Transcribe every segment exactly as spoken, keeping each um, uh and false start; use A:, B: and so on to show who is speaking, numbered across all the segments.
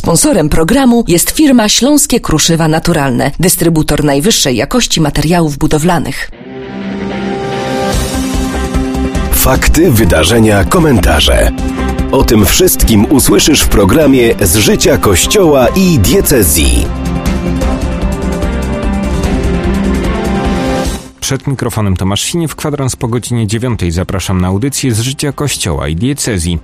A: Sponsorem programu jest firma Śląskie Kruszywa Naturalne, dystrybutor najwyższej jakości materiałów budowlanych.
B: Fakty, wydarzenia, komentarze. O tym wszystkim usłyszysz w programie Z życia Kościoła i diecezji.
C: Przed mikrofonem Tomasz Siniew, kwadrans po godzinie dziewiątej. Zapraszam na audycję Z życia Kościoła i diecezji.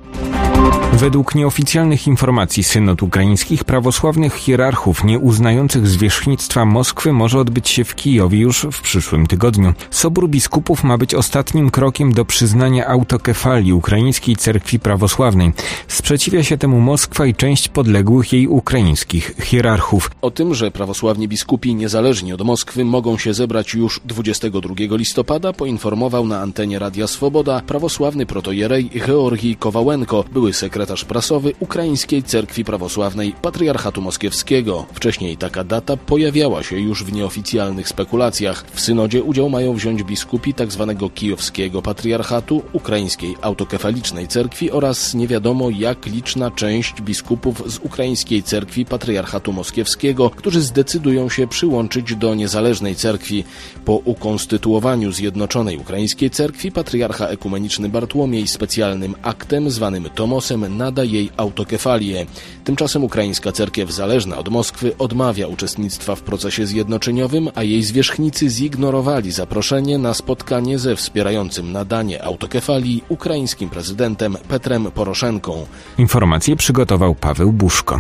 C: Według nieoficjalnych informacji synod ukraińskich prawosławnych hierarchów nieuznających zwierzchnictwa Moskwy może odbyć się w Kijowie już w przyszłym tygodniu. Sobór biskupów ma być ostatnim krokiem do przyznania autokefalii ukraińskiej cerkwi prawosławnej. Sprzeciwia się temu Moskwa i część podległych jej ukraińskich hierarchów.
D: O tym, że prawosławni biskupi niezależnie od Moskwy mogą się zebrać już dwudziestego drugiego listopada, poinformował na antenie Radia Swoboda prawosławny protojerej Georgij Kowałenko, były sekretarz prasowy Ukraińskiej Cerkwi Prawosławnej Patriarchatu Moskiewskiego. Wcześniej taka data pojawiała się już w nieoficjalnych spekulacjach. W synodzie udział mają wziąć biskupi tzw. kijowskiego patriarchatu, Ukraińskiej Autokefalicznej Cerkwi oraz nie wiadomo jak liczna część biskupów z Ukraińskiej Cerkwi Patriarchatu Moskiewskiego, którzy zdecydują się przyłączyć do niezależnej cerkwi. Po ukonstytuowaniu Zjednoczonej Ukraińskiej Cerkwi patriarcha ekumeniczny Bartłomiej specjalnym aktem zwanym Tomosem nada jej autokefalię. Tymczasem ukraińska cerkiew zależna od Moskwy odmawia uczestnictwa w procesie zjednoczeniowym, a jej zwierzchnicy zignorowali zaproszenie na spotkanie ze wspierającym nadanie autokefalii ukraińskim prezydentem Petrem Poroszenką.
C: Informacje przygotował Paweł Buszko.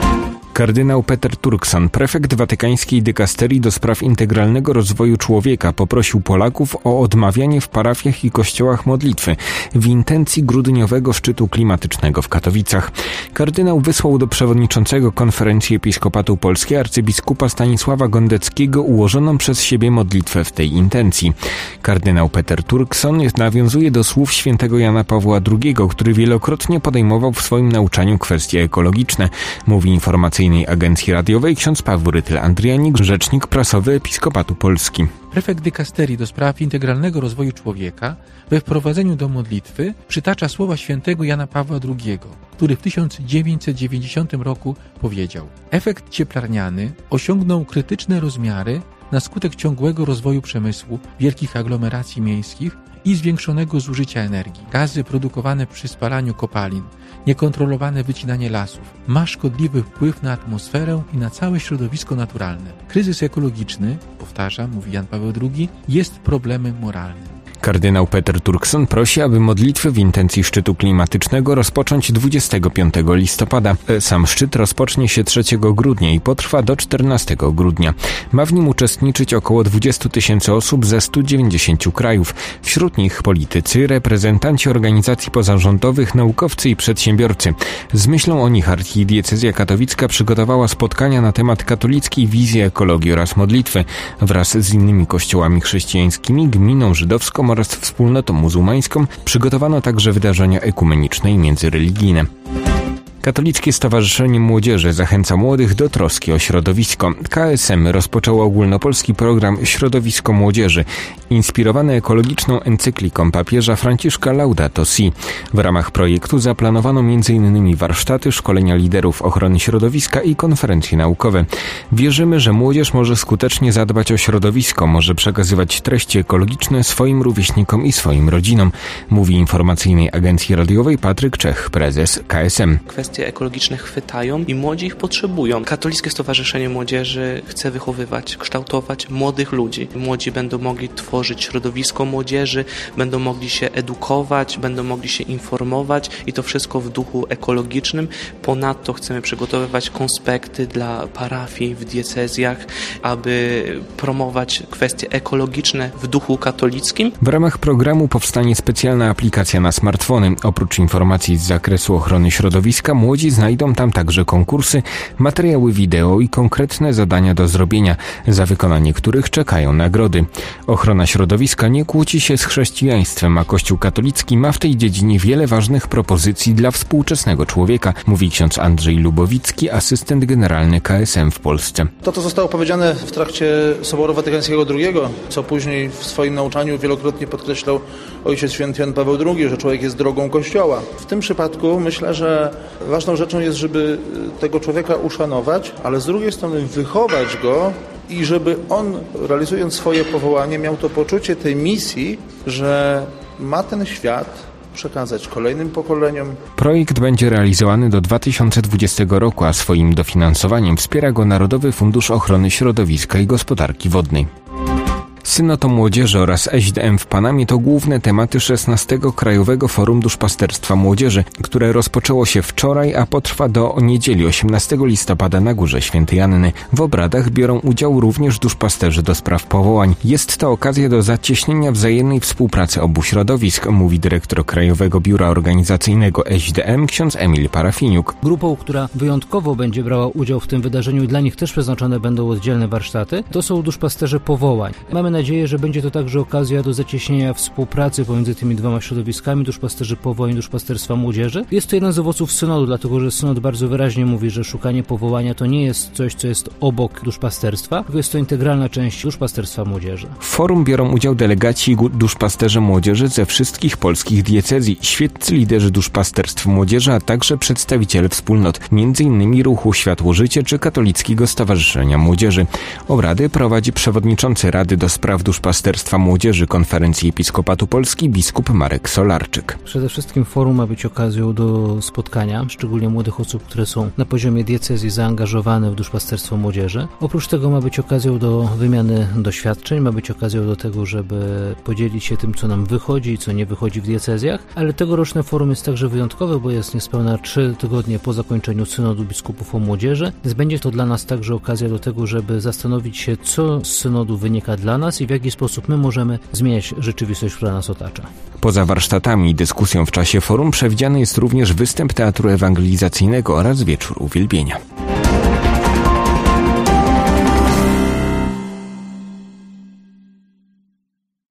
C: Kardynał Peter Turkson, prefekt watykańskiej dykasterii do spraw integralnego rozwoju człowieka, poprosił Polaków o odmawianie w parafiach i kościołach modlitwy w intencji grudniowego szczytu klimatycznego w Katowicach. Kardynał wysłał do przewodniczącego Konferencji Episkopatu Polskiej arcybiskupa Stanisława Gondeckiego ułożoną przez siebie modlitwę w tej intencji. Kardynał Peter Turkson nawiązuje do słów świętego Jana Pawła drugiego, który wielokrotnie podejmował w swoim nauczaniu kwestie ekologiczne, mówi informacyjny Agencji Radiowej ksiądz Paweł Rytyl-Andrianik, rzecznik prasowy Episkopatu Polski.
E: Prefekt dykasterii do spraw integralnego rozwoju człowieka we wprowadzeniu do modlitwy przytacza słowa świętego Jana Pawła drugiego, który w tysiąc dziewięćset dziewięćdziesiątym roku powiedział: efekt cieplarniany osiągnął krytyczne rozmiary na skutek ciągłego rozwoju przemysłu, wielkich aglomeracji miejskich i zwiększonego zużycia energii. Gazy produkowane przy spalaniu kopalin, niekontrolowane wycinanie lasów ma szkodliwy wpływ na atmosferę i na całe środowisko naturalne. Kryzys ekologiczny, powtarzam, mówi Jan Paweł drugi, jest problemem moralnym.
C: Kardynał Peter Turkson prosi, aby modlitwy w intencji szczytu klimatycznego rozpocząć dwudziestego piątego listopada. Sam szczyt rozpocznie się trzeciego grudnia i potrwa do czternastego grudnia. Ma w nim uczestniczyć około dwadzieścia tysięcy osób ze stu dziewięćdziesięciu krajów. Wśród nich politycy, reprezentanci organizacji pozarządowych, naukowcy i przedsiębiorcy. Z myślą o nich archidiecezja katowicka przygotowała spotkania na temat katolickiej wizji ekologii oraz modlitwy. Wraz z innymi kościołami chrześcijańskimi, gminą żydowską oraz wspólnotą muzułmańską przygotowano także wydarzenia ekumeniczne i międzyreligijne. Katolickie Stowarzyszenie Młodzieży zachęca młodych do troski o środowisko. K S M rozpoczęło ogólnopolski program Środowisko Młodzieży, inspirowany ekologiczną encykliką papieża Franciszka Laudato Si. W ramach projektu zaplanowano między innymi warsztaty, szkolenia liderów ochrony środowiska i konferencje naukowe. Wierzymy, że młodzież może skutecznie zadbać o środowisko, może przekazywać treści ekologiczne swoim rówieśnikom i swoim rodzinom, mówi informacyjnej agencji radiowej Patryk Czech, prezes K S M.
F: Kwestie ekologiczne chwytają i młodzi ich potrzebują. Katolickie Stowarzyszenie Młodzieży chce wychowywać, kształtować młodych ludzi. Młodzi będą mogli tworzyć środowisko młodzieży, będą mogli się edukować, będą mogli się informować i to wszystko w duchu ekologicznym. Ponadto chcemy przygotowywać konspekty dla parafii w diecezjach, aby promować kwestie ekologiczne w duchu katolickim.
C: W ramach programu powstanie specjalna aplikacja na smartfony. Oprócz informacji z zakresu ochrony środowiska, młodzi znajdą tam także konkursy, materiały wideo i konkretne zadania do zrobienia, za wykonanie których czekają nagrody. Ochrona środowiska nie kłóci się z chrześcijaństwem, a Kościół katolicki ma w tej dziedzinie wiele ważnych propozycji dla współczesnego człowieka, mówi ksiądz Andrzej Lubowicki, asystent generalny K S M w Polsce.
G: To, co zostało powiedziane w trakcie Soboru Watykańskiego drugiego, co później w swoim nauczaniu wielokrotnie podkreślał Ojciec Święty Jan Paweł drugi, że człowiek jest drogą Kościoła. W tym przypadku myślę, że ważną rzeczą jest, żeby tego człowieka uszanować, ale z drugiej strony wychować go i żeby on, realizując swoje powołanie, miał to poczucie tej misji, że ma ten świat przekazać kolejnym pokoleniom.
C: Projekt będzie realizowany do dwa tysiące dwudziestego roku, a swoim dofinansowaniem wspiera go Narodowy Fundusz Ochrony Środowiska i Gospodarki Wodnej. Synod o Młodzieży oraz S D M w Panamie to główne tematy szesnastego Krajowego Forum Duszpasterstwa Młodzieży, które rozpoczęło się wczoraj, a potrwa do niedzieli osiemnastego listopada na Górze Świętej Anny. W obradach biorą udział również duszpasterzy do spraw powołań. Jest to okazja do zacieśnienia wzajemnej współpracy obu środowisk, mówi dyrektor Krajowego Biura Organizacyjnego S D M ksiądz Emil Parafiniuk.
H: Grupą, która wyjątkowo będzie brała udział w tym wydarzeniu i dla nich też przeznaczone będą oddzielne warsztaty, to są duszpasterze powołań. Mamy nadzieję, że będzie to także okazja do zacieśnienia współpracy pomiędzy tymi dwoma środowiskami, duszpasterzy powołań i duszpasterstwa młodzieży. Jest to jeden z owoców synodu, dlatego że synod bardzo wyraźnie mówi, że szukanie powołania to nie jest coś, co jest obok duszpasterstwa, tylko jest to integralna część duszpasterstwa młodzieży.
C: W forum biorą udział delegaci duszpasterze młodzieży ze wszystkich polskich diecezji, świeccy liderzy duszpasterstw młodzieży, a także przedstawiciele wspólnot, między innymi Ruchu Światło Życie czy Katolickiego Stowarzyszenia Młodzieży. Obrady prowadzi przewodniczący Rady do spraw duszpasterstwa młodzieży Konferencji Episkopatu Polski biskup Marek Solarczyk.
H: Przede wszystkim forum ma być okazją do spotkania, szczególnie młodych osób, które są na poziomie diecezji zaangażowane w duszpasterstwo młodzieży. Oprócz tego ma być okazją do wymiany doświadczeń, ma być okazją do tego, żeby podzielić się tym, co nam wychodzi i co nie wychodzi w diecezjach, ale tegoroczne forum jest także wyjątkowe, bo jest niespełna trzy tygodnie po zakończeniu synodu biskupów o młodzieży, więc będzie to dla nas także okazja do tego, żeby zastanowić się, co z synodu wynika dla nas i w jaki sposób my możemy zmieniać rzeczywistość, która nas otacza.
C: Poza warsztatami i dyskusją w czasie forum przewidziany jest również występ teatru ewangelizacyjnego oraz wieczór uwielbienia.